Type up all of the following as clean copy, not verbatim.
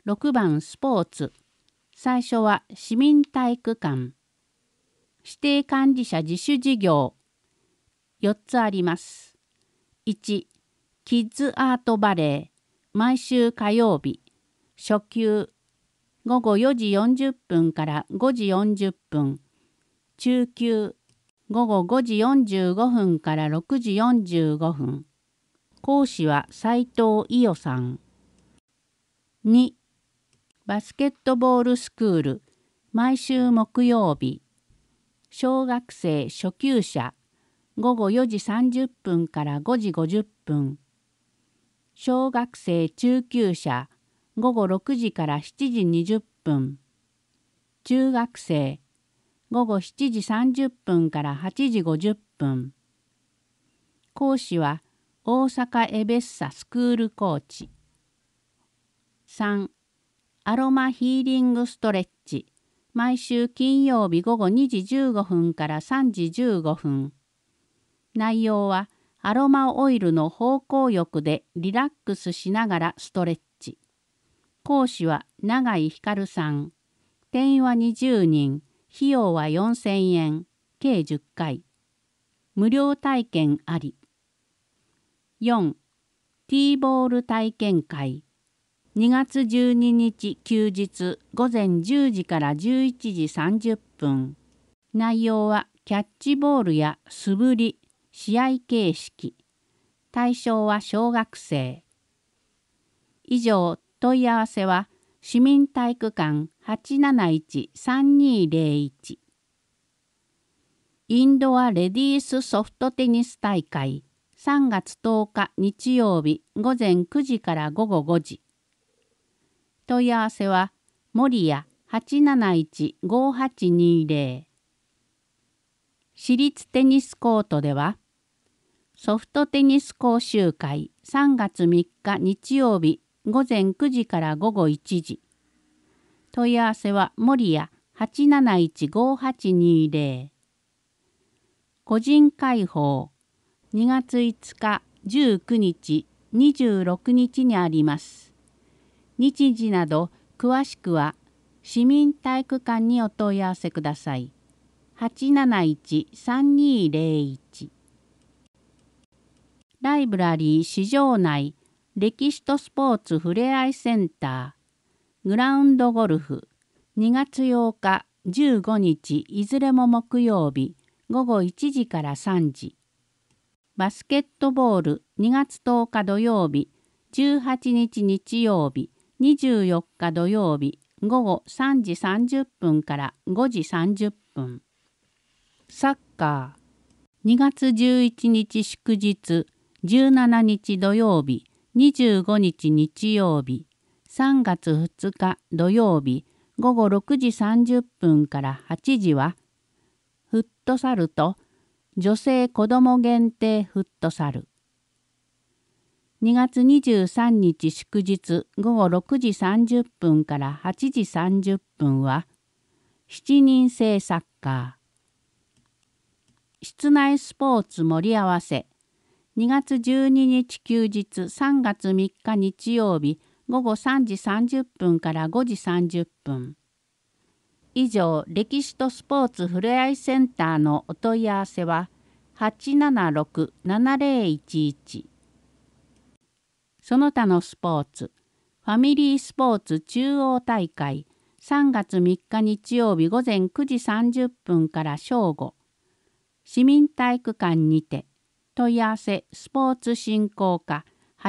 6番スポーツ。最初は市民体育館。指定管理者自主事業。4つあります。1、キッズアートバレー。毎週火曜日。初級。午後4時40分から5時40分。中級。午後5時45分から6時45分。講師は斉藤伊代さん。2、バスケットボールスクール。毎週木曜日。小学生初級者。午後4時30分から5時50分。小学生中級者。午後6時から7時20分。中学生。午後7時30分から8時50分。講師は大阪エベッサスクールコーチ。3、アロマヒーリングストレッチ。毎週金曜日午後2時15分から3時15分。内容はアロマオイルの芳香浴でリラックスしながらストレッチ。講師は永井光さん。定員は20人。費用は4000円。計10回。無料体験あり。4、ティーボール体験会。2月12日休日午前10時から11時30分。内容はキャッチボールや素振り、試合形式。対象は小学生。以上、問い合わせは市民体育館 871-3201。インドアレディースソフトテニス大会3月10日日曜日午前9時から午後5時。問い合わせは森谷 871-5820。私立テニスコートではソフトテニス講習会3月3日日曜日午前9時から午後1時。問い合わせは森谷 871-5820。個人開放2月5日、19日、26日にあります。日時など詳しくは市民体育館にお問い合わせください。871-3201。ライブラリー市場内歴史とスポーツふれあいセンターグラウンドゴルフ2月8日、15日いずれも木曜日午後1時から3時。バスケットボール2月10日土曜日、18日日曜日、24日土曜日午後3時30分から5時30分。サッカー2月11日祝日、17日土曜日、25日日曜日、3月2日土曜日午後6時30分から8時は、フットサルと女性子ども限定フットサル。2月23日祝日午後6時30分から8時30分は、7人制サッカー。室内スポーツ盛り合わせ。2月12日休日3月3日日曜日午後3時30分から5時30分。以上、歴史とスポーツふれあいセンターのお問い合わせは 876-7011。その他のスポーツ、ファミリースポーツ中央大会3月3日日曜日午前9時30分から正午。市民体育館にて。問い合わせスポーツ振興課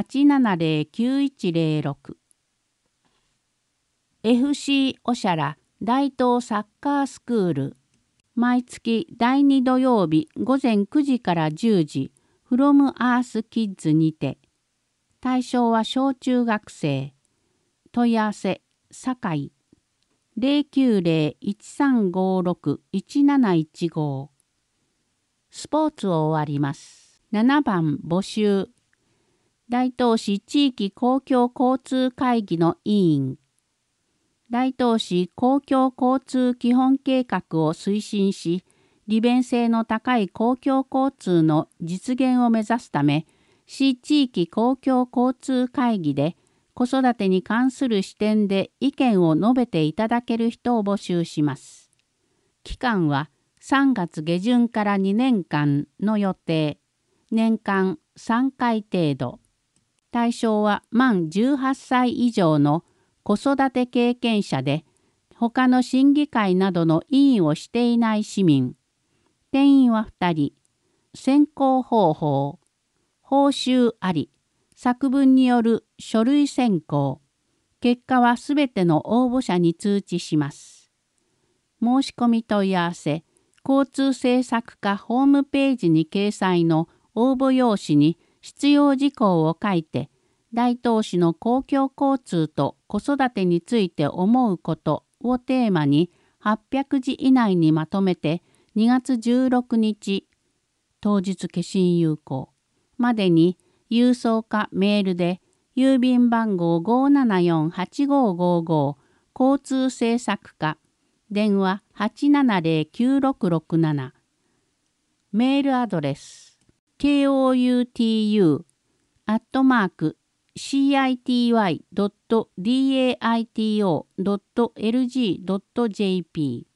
870-9106。FC おしゃら大東サッカースクール。毎月第2土曜日午前9時から10時、from Earth Kids にて。対象は小中学生。問い合わせ、堺。090-1356-1715。スポーツを終わります。7番募集。大東市地域公共交通会議の委員。大東市公共交通基本計画を推進し、利便性の高い公共交通の実現を目指すため、市地域公共交通会議で子育てに関する視点で意見を述べていただける人を募集します。期間は3月下旬から2年間の予定。年間3回程度。対象は満18歳以上の子育て経験者で、他の審議会などの委員をしていない市民。定員は2人。選考方法。報酬あり。作文による書類選考。結果はすべての応募者に通知します。申し込み問い合わせ。交通政策課ホームページに掲載の応募用紙に必要事項を書いて、大東市の公共交通と子育てについて思うことをテーマに800字以内にまとめて2月16日、当日消印有効までに郵送かメールで郵便番号 574-8555 交通政策課電話 870-9667 メールアドレス koutu@city.daito.lg.jp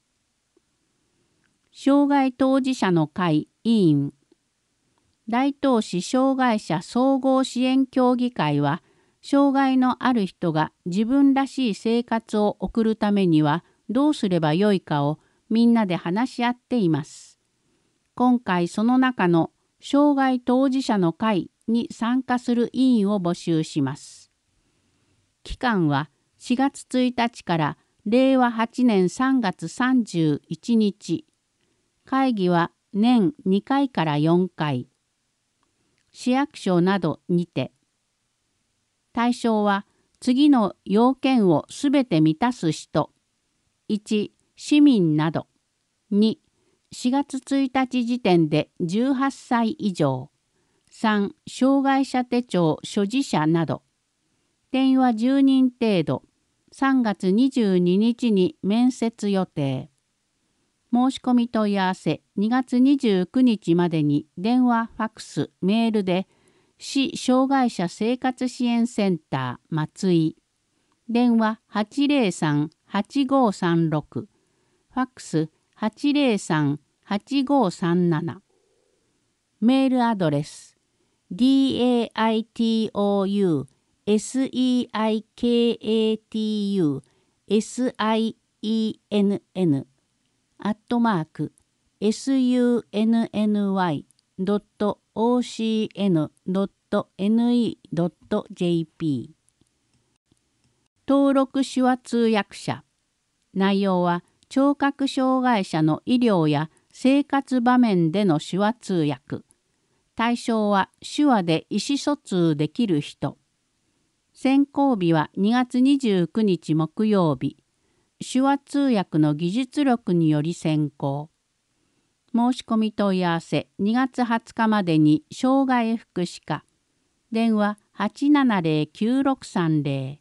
障害当事者の会委員大東市障害者総合支援協議会は、障害のある人が自分らしい生活を送るためにはどうすればよいかをみんなで話し合っています。今回その中の障害当事者の会に参加する委員を募集します。期間は4月1日から令和8年3月31日。会議は年2回から4回。市役所などにて。対象は次の要件をすべて満たす人。1、市民など。2、4月1日時点で18歳以上。3、障害者手帳所持者など。定員は10人程度。3月22日に面接予定。申し込み問い合わせ2月29日までに電話、ファックス、メールで市障害者生活支援センター松井電話 803-8536 ファックス 803-8537 メールアドレス daitou@sunny.ocn.ne.jp 登録手話通訳者。内容は聴覚障害者の医療や生活場面での手話通訳。対象は手話で意思疎通できる人。選考日は2月29日木曜日。手話通訳の技術力により選考。申し込み問い合わせ2月20日までに障害福祉課。電話 870-9630。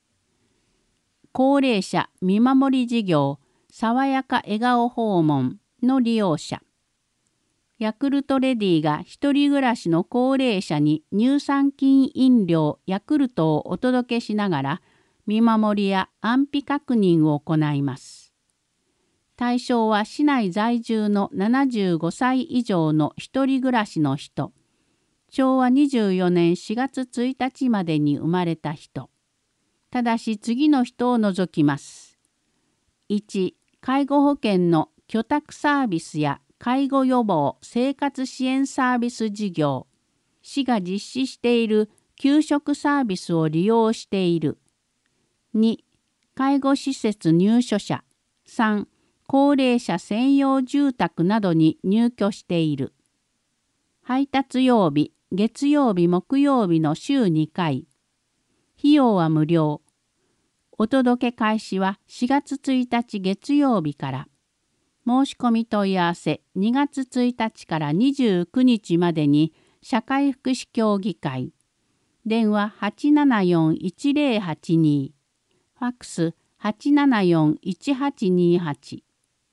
高齢者見守り事業爽やか笑顔訪問の利用者。ヤクルトレディが一人暮らしの高齢者に乳酸菌飲料ヤクルトをお届けしながら見守りや安否確認を行います。対象は市内在住の75歳以上の一人暮らしの人。昭和24年4月1日までに生まれた人。ただし次の人を除きます。1、介護保険の居宅サービスや介護予防生活支援サービス事業。市が実施している給食サービスを利用している。2、介護施設入所者。3、高齢者専用住宅などに入居している。配達曜日、月曜日、木曜日の週2回。費用は無料。お届け開始は4月1日月曜日から。申し込み問い合わせ2月1日から29日までに社会福祉協議会。電話 874-1082。ファックス 874-1828。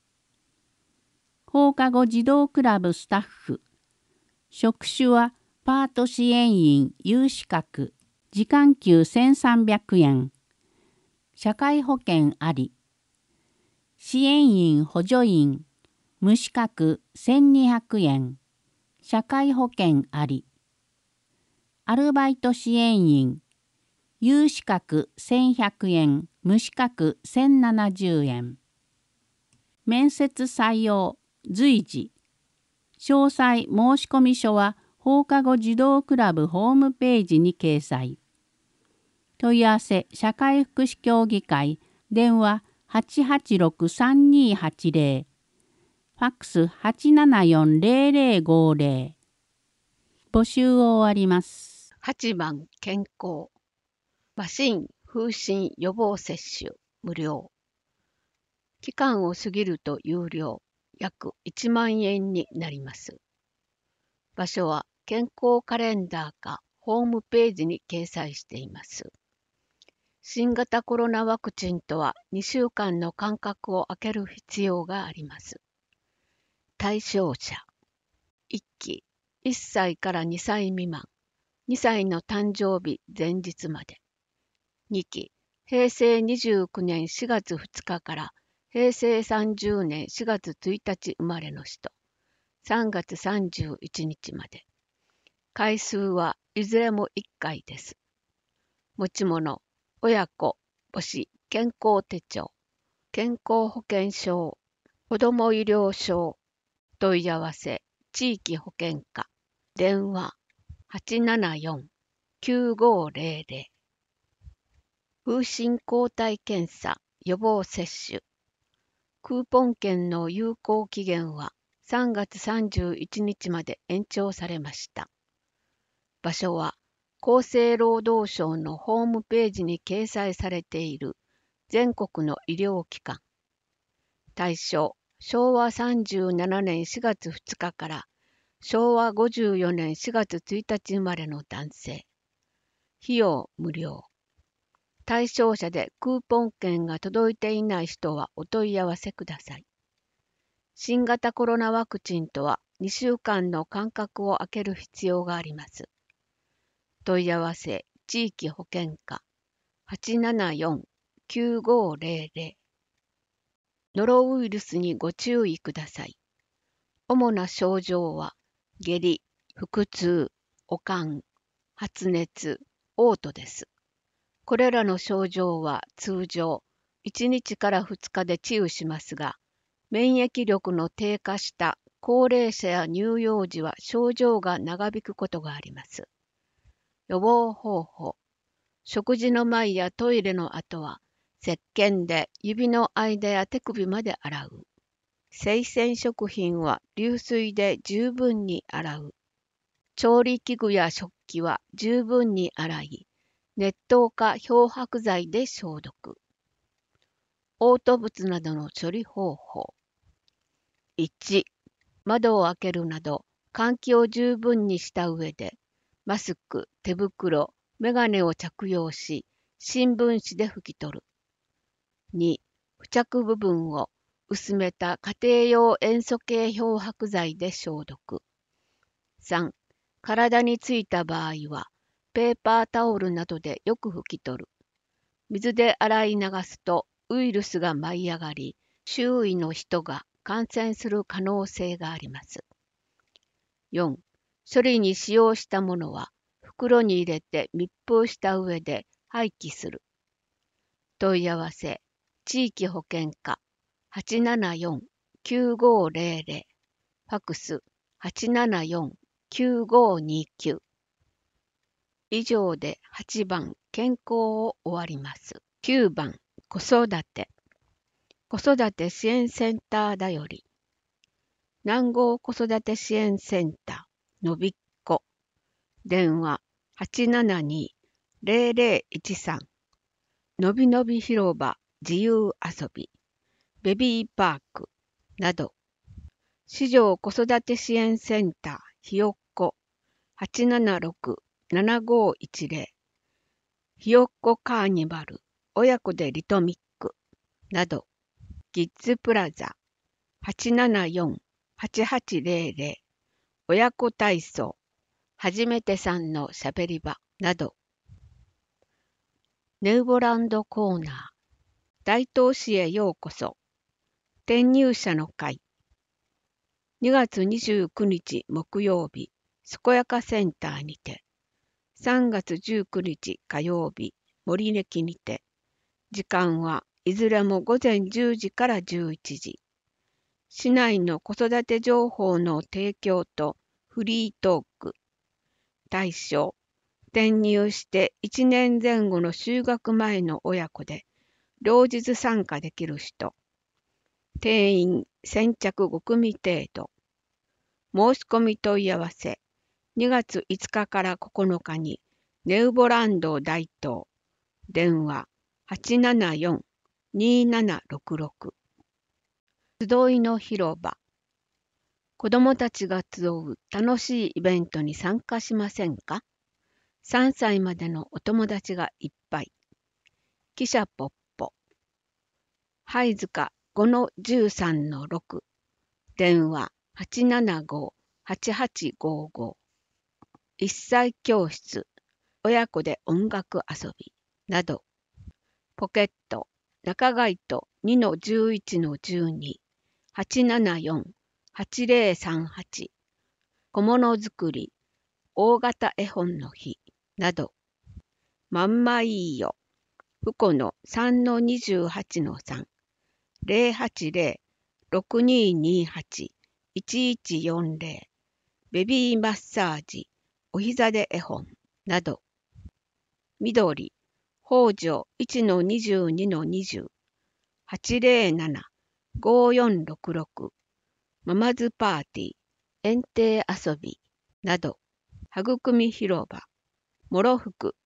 放課後児童クラブスタッフ。職種はパート支援員有資格。 時間給1300円。社会保険あり。支援員補助員無資格1200円。社会保険あり。アルバイト支援員有資格1100円。無資格1070円。面接採用随時。詳細申込書は放課後児童クラブホームページに掲載。問い合わせ社会福祉協議会電話886-3280ファックス874-0050募集を終わります。 8番健康麻疹風疹予防接種無料期間を過ぎると有料約1万円になります。場所は健康カレンダーかホームページに掲載しています。新型コロナワクチンとは2週間の間隔を空ける必要があります。対象者1期1歳から2歳未満2歳の誕生日前日まで2期平成29年4月2日から平成30年4月1日生まれの人3月31日まで回数はいずれも1回です。持ち物親子母子健康手帳健康保険証子ども医療証問い合わせ地域保険課電話874-9500風疹抗体検査予防接種クーポン券の有効期限は3月31日まで延長されました。場所は厚生労働省のホームページに掲載されている全国の医療機関。対象、昭和37年4月2日から昭和54年4月1日生まれの男性。費用無料。対象者でクーポン券が届いていない人はお問い合わせください。新型コロナワクチンとは2週間の間隔を空ける必要があります。問い合わせ地域保険課874-9500ノロウイルスにご注意ください。主な症状は下痢、腹痛、悪寒、発熱、嘔吐です。これらの症状は通常1日から2日で治癒しますが、免疫力の低下した高齢者や乳幼児は症状が長引くことがあります。予防方法。食事の前やトイレの後は、石鹸で指の間や手首まで洗う。生鮮食品は流水で十分に洗う。調理器具や食器は十分に洗い、熱湯か漂白剤で消毒。嘔吐物などの処理方法。1、窓を開けるなど換気を十分にした上で、マスク、手袋、メガネを着用し、新聞紙で拭き取る。2、付着部分を薄めた家庭用塩素系漂白剤で消毒。3、体についた場合は、ペーパータオルなどでよく拭き取る。水で洗い流すとウイルスが舞い上がり、周囲の人が感染する可能性があります。4、処理に使用したものは袋に入れて密封した上で廃棄する。問い合わせ、地域保険課874-9500、ファクス874-9529。以上で8番健康を終わります。9番子育て。子育て支援センターだより。南郷子育て支援センターのびっこ電話872-0013のびのび広場自由遊びベビーパークなど市場子育て支援センターひよっこ876-7510ひよっこカーニバル親子でリトミックなどキッズプラザ874-8800親子体操はじめてさんのしゃべり場などネウボランドコーナー。大東市へようこそ。転入者の会。2月29日木曜日、健やかセンターにて。3月19日火曜日、森根木にて。時間はいずれも午前10時から11時。市内の子育て情報の提供とフリートーク。対象、転入して1年前後の就学前の親子で、両日参加できる人。定員先着5組程度。申し込み問い合わせ。2月5日から9日にネウボランド大東。電話874-2766。集いの広場。子どもたちが集う楽しいイベントに参加しませんか？ 3 歳までのお友達がいっぱい。汽車ポッポ。灰塚5-13-6。電話875-8855。一歳教室。親子で音楽遊び。など。ポケット。中街と2-11-12。874-8038。小物作り。大型絵本の日。など。まんまいいよ。ふこの3-28-3。080-6228-1140。ベビーマッサージ。お膝で絵本。など。緑。北条 1-22-20。807-5466。ママズパーティー。園庭遊び。など。育み広場。もろふく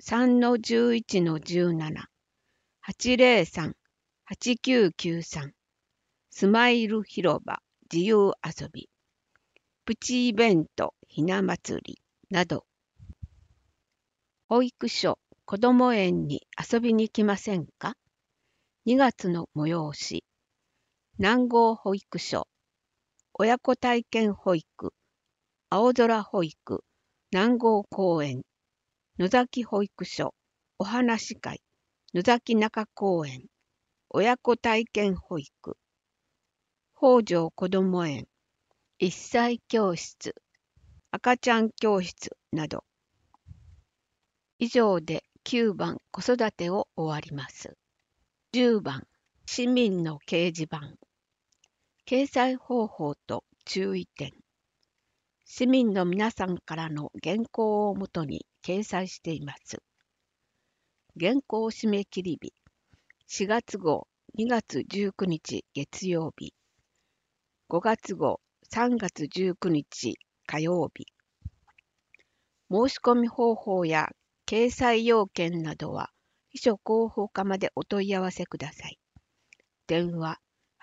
3-11-17。803-8993。スマイル広場。自由遊び。プチイベント。ひな祭り。など。保育所。子ども園に遊びに来ませんか？ 2 月の催し。南郷保育所。親子体験保育。青空保育。南郷公園。野崎保育所。お話会。野崎中公園。親子体験保育。北条こども園。一歳教室。赤ちゃん教室など。以上で9番子育てを終わります。10番市民の掲示板。掲載方法と注意点。市民の皆さんからの原稿をもとに掲載しています。原稿締め切り日。4月号2月19日月曜日。5月号3月19日火曜日。申し込み方法や掲載要件などは秘書広報課までお問い合わせください。電話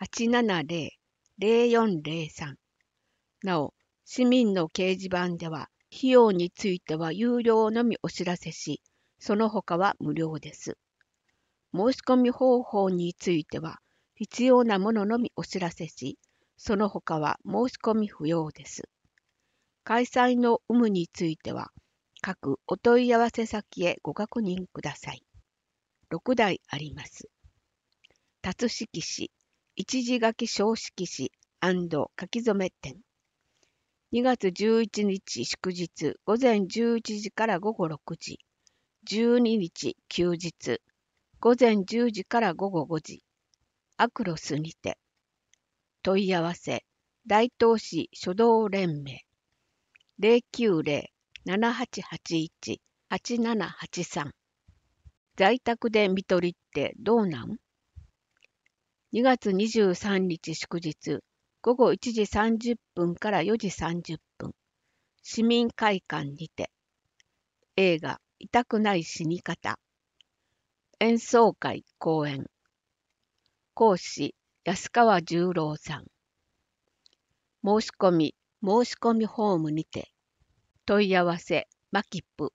870-0403。なお、市民の掲示板では費用については有料のみお知らせし、その他は無料です。申し込み方法については必要なもののみお知らせし、その他は申し込み不要です。開催の有無については、各お問い合わせ先へご確認ください。6台あります。辰色紙、一字書き小色紙&書き初め店。2月11日祝日午前11時から午後6時。12日休日午前10時から午後5時。アクロスにて。問い合わせ、大東市書道連盟。090-7881-8783。在宅で見取りってどうなん？ 2 月23日祝日午後1時30分から4時30分。市民会館にて。映画痛くない死に方。演奏会講演。講師安川十郎さん。申し込みフォームにて。問い合わせマキプ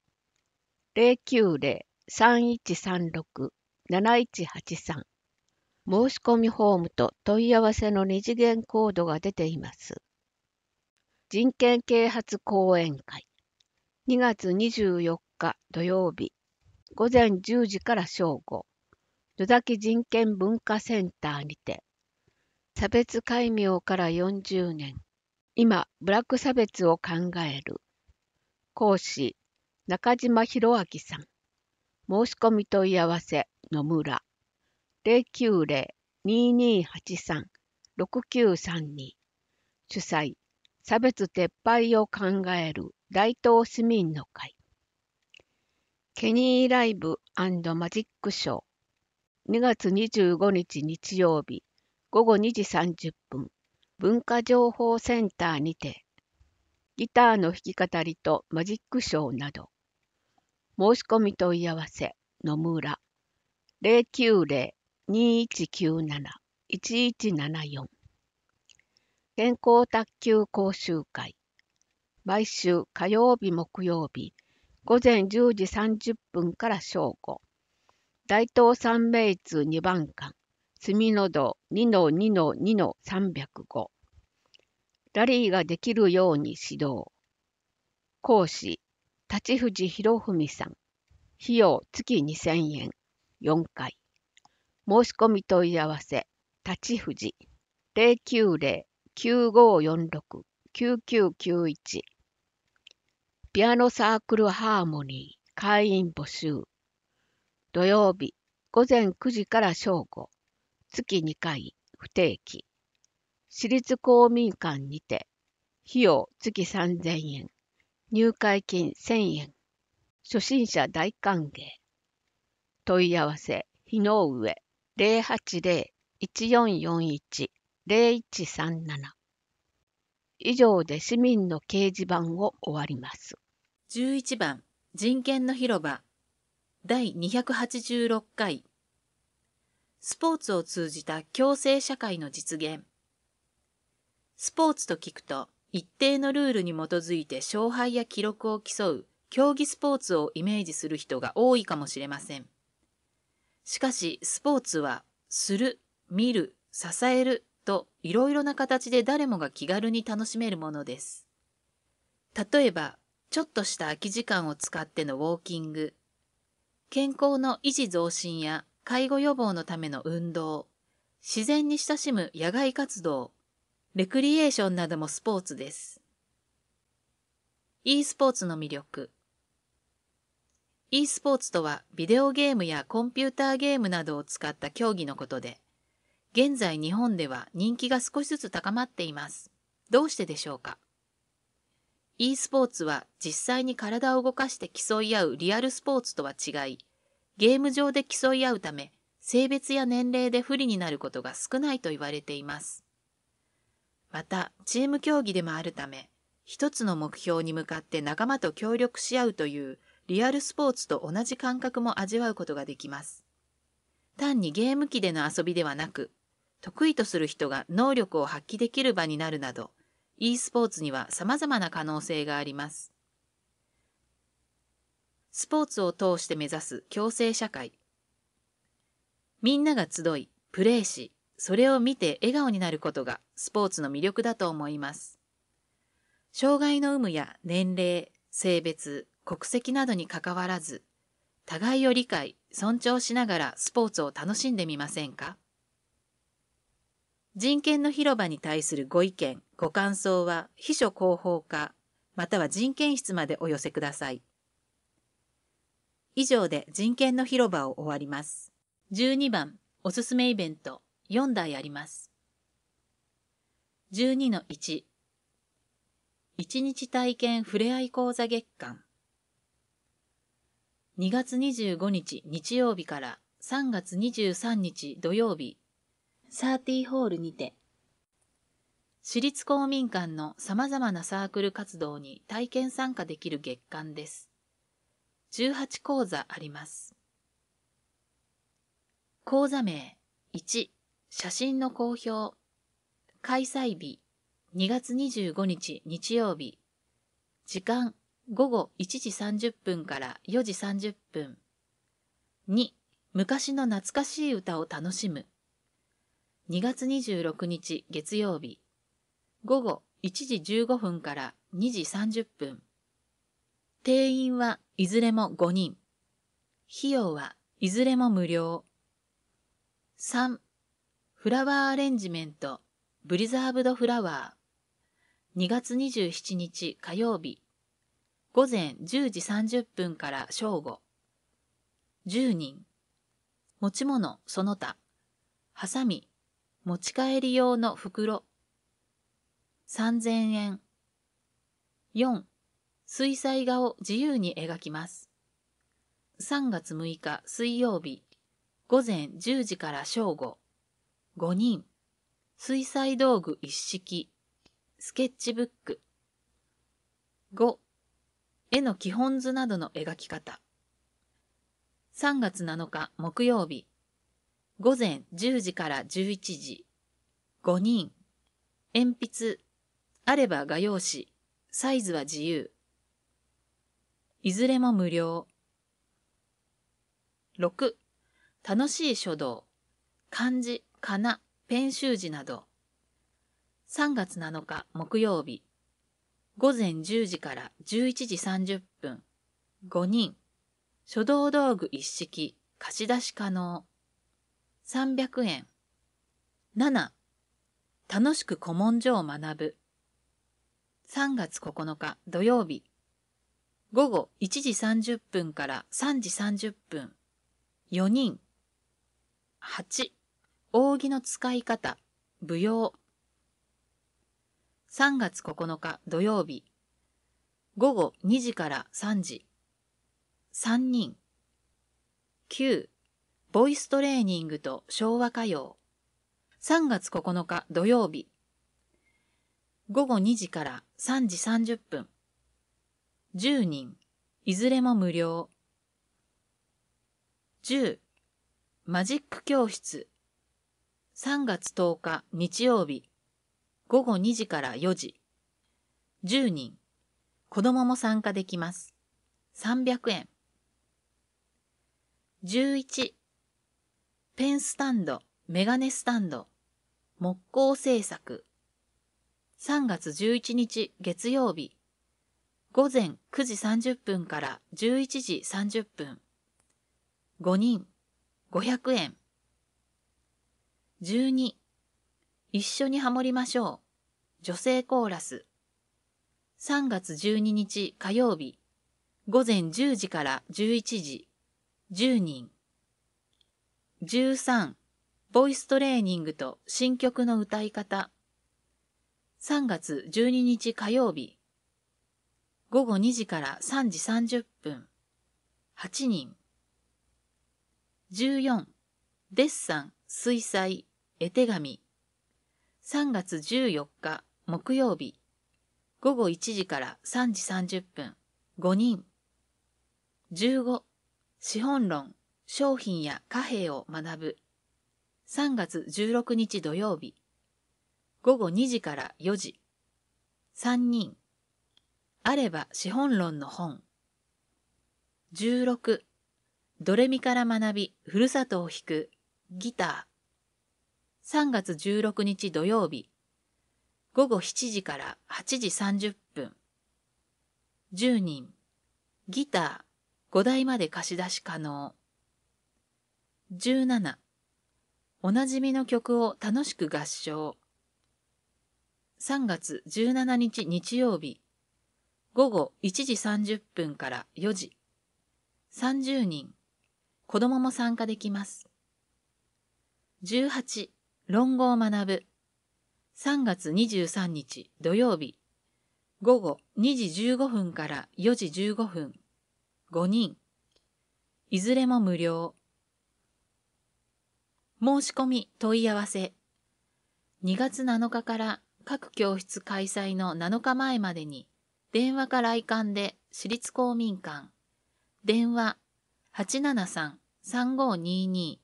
090-3136-7183。申し込みフォームと問い合わせの二次元コードが出ています。人権啓発講演会。2月24日土曜日。 午前10時から正午、野崎人権文化センターにて、差別解明から40年、今、ブラック差別を考える。講師、中島博明さん。申し込み問い合わせ、野村。090-2283-6932。主催、差別撤廃を考える大東市民の会。ケニーライブ&マジックショー。2月25日日曜日、午後2時30分、文化情報センターにて、ギターの弾き語りとマジックショーなど、申し込み問い合わせ、野村、090-2197-1174。健康卓球講習会、毎週火曜日木曜日、午前10時30分から正午、大東三名通2番館、住の道 2-2-2-305。ラリーができるように指導。講師、立藤博文さん。費用月2000円。4回。申し込み問い合わせ、立藤。090-9546-9991。ピアノサークルハーモニー会員募集。土曜日、午前9時から正午。月2回、不定期。私立公民館にて、費用月3000円。入会金1000円。初心者大歓迎。問い合わせ、日の上、080-1441-0137。以上で市民の掲示板を終わります。 11番、人権の広場、第286回。スポーツを通じた共生社会の実現。スポーツと聞くと、一定のルールに基づいて勝敗や記録を競う競技スポーツをイメージする人が多いかもしれません。しかし、スポーツは、する、見る、支えるといろいろな形で誰もが気軽に楽しめるものです。例えば、ちょっとした空き時間を使ってのウォーキング、健康の維持増進や介護予防のための運動、自然に親しむ野外活動、レクリエーションなどもスポーツです。e スポーツの魅力。e スポーツとはビデオゲームやコンピューターゲームなどを使った競技のことで、現在日本では人気が少しずつ高まっています。どうしてでしょうか。e スポーツは実際に体を動かして競い合うリアルスポーツとは違い、ゲーム上で競い合うため、性別や年齢で不利になることが少ないと言われています。また、チーム競技でもあるため、一つの目標に向かって仲間と協力し合うというリアルスポーツと同じ感覚も味わうことができます。単にゲーム機での遊びではなく、得意とする人が能力を発揮できる場になるなど、e スポーツには様々な可能性があります。スポーツを通して目指す共生社会。みんなが集い、プレーし、それを見て笑顔になることがスポーツの魅力だと思います。障害の有無や年齢、性別、国籍などにかかわらず、互いを理解、尊重しながらスポーツを楽しんでみませんか。人権の広場に対するご意見、ご感想は秘書広報課、または人権室までお寄せください。以上で人権の広場を終わります。12番、おすすめイベント、4題あります。12-1、1日体験ふれあい講座月間。2月25日日曜日から3月23日土曜日、サーティホールにて、私立公民館の様々なサークル活動に体験参加できる月間です。18講座あります。講座名1、写真の公表。開催日2月25日日曜日。時間午後1時30分から4時30分。2、昔の懐かしい歌を楽しむ。2月26日月曜日。午後1時15分から2時30分。定員はいずれも5人。 費用はいずれも無料。3. フラワーアレンジメントブリザーブドフラワー2月27日火曜日午前10時30分から正午10人持ち物その他ハサミ持ち帰り用の袋3000円。4. 水彩画を自由に描きます。3月6日水曜日午前10時から正午5人水彩道具一式スケッチブック5. 絵の基本図などの描き方3月7日木曜日午前10時から11時5人鉛筆あれば画用紙サイズは自由いずれも無料6. 楽しい書道漢字かなペン習字など3月7日木曜日午前10時から11時30分5人書道道具一式貸し出し可能300円。7. 楽しく古文書を学ぶ3月9日土曜日午後1時30分から3時30分4人8. 扇の使い方舞踊3月9日土曜日午後2時から3時3人9. ボイストレーニングと昭和歌謡3月9日土曜日午後2時から3時30分10人いずれも無料10. マジック教室3月10日日曜日午後2時から4時10人子供も参加できます300円11. ペンスタンドメガネスタンド木工製作3月11日月曜日午前9時30分から11時30分5人500円12. 一緒にハモりましょう女性コーラス3月12日火曜日午前10時から11時10人13. ボイストレーニングと新曲の歌い方3月12日火曜日午後2時から3時30分8人14. デッサン水彩絵手紙3月14日木曜日午後1時から3時30分5人15. 資本論商品や貨幣を学ぶ3月16日土曜日午後2時から4時3人あれば資本論の本16. ドレミから学びふるさとを弾くギター3月16日土曜日午後7時から8時30分10人ギター5台まで貸し出し可能17. おなじみの曲を楽しく合唱3月17日日曜日午後1時30分から4時30人子供も参加できます18. 論語を学ぶ3月23日土曜日午後2時15分から4時15分5人いずれも無料申し込み問い合わせ2月7日から各教室開催の7日前までに電話か来館で私立公民館電話 873-3522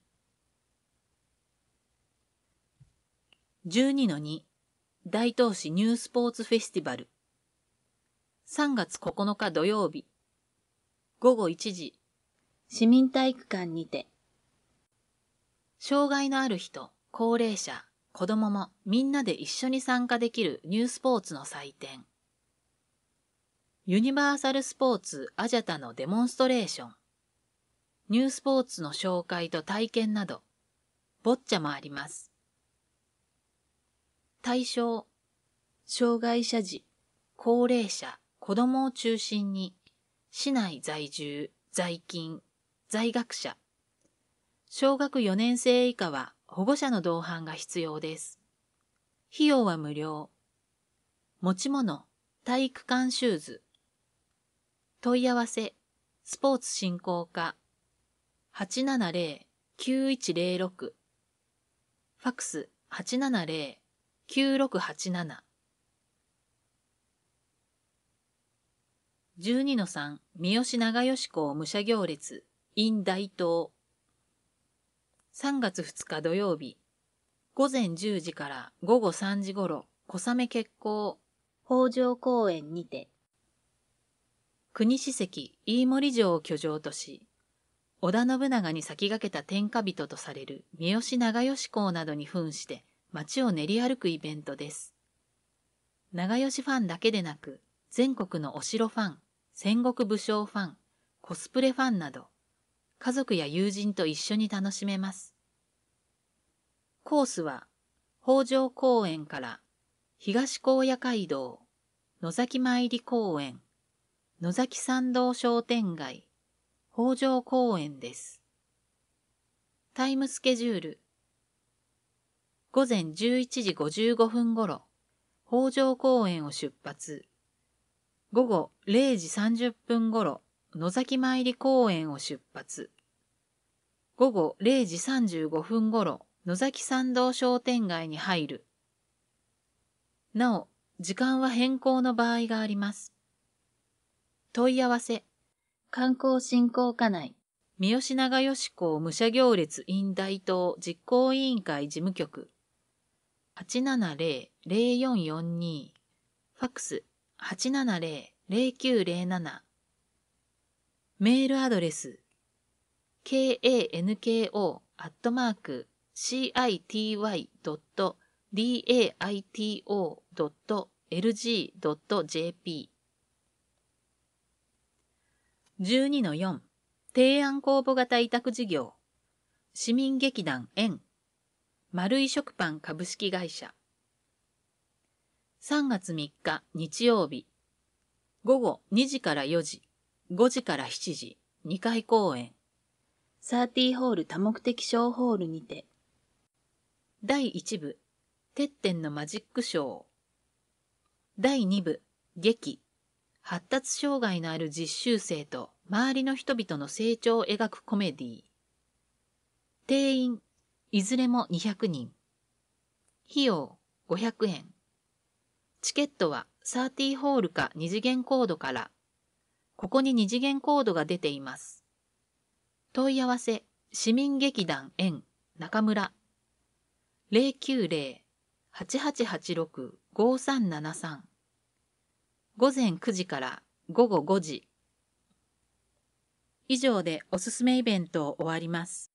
12-2 大東市ニュースポーツフェスティバル3月9日土曜日午後1時市民体育館にて障害のある人、高齢者、子供もみんなで一緒に参加できるニュースポーツの祭典ユニバーサルスポーツアジャタのデモンストレーションニュースポーツの紹介と体験など、ボッチャもあります。対象、障害者児、高齢者、子どもを中心に、市内在住、在勤、在学者、小学4年生以下は保護者の同伴が必要です。費用は無料。持ち物、体育館シューズ。問い合わせ、スポーツ振興課 870-9106。ファクス 870-9687。12-3 三好長吉校武者行列 in 大東。3月2日土曜日、午前10時から午後3時ごろ、小雨決行、北条公園にて。国史跡飯盛城を居城とし、織田信長に先駆けた天下人とされる三好長吉公などに扮して街を練り歩くイベントです。長吉ファンだけでなく、全国のお城ファン、戦国武将ファン、コスプレファンなど、家族や友人と一緒に楽しめます。コースは、北条公園から東高野街道、野崎参り公園、野崎参道商店街、北条公園です。タイムスケジュール。午前11時55分ごろ、北条公園を出発。午後0時30分ごろ、野崎参り公園を出発。午後0時35分ごろ、野崎参道商店街に入る。なお、時間は変更の場合があります。問い合わせ、観光振興課内、三好長吉校武者行列 in 大東実行委員会事務局、870-0442、ファックス、870-0907。メールアドレス、kanko@city.daito.lg.jp。 12-4 提案公募型委託事業、市民劇団円、丸井食パン株式会社。3月3日日曜日、午後2時から4時、5時から7時、2回公演。30ホール多目的小ホールにて。第1部、てっぺんのマジックショー。第2部、劇。発達障害のある実習生と周りの人々の成長を描くコメディ。定員、いずれも200人。費用、500円。チケットは30ホールか2次元コードから。ここに2次元コードが出ています。問い合わせ、市民劇団円、中村。090-8886-5373。午前9時から午後5時。以上でおすすめイベントを終わります。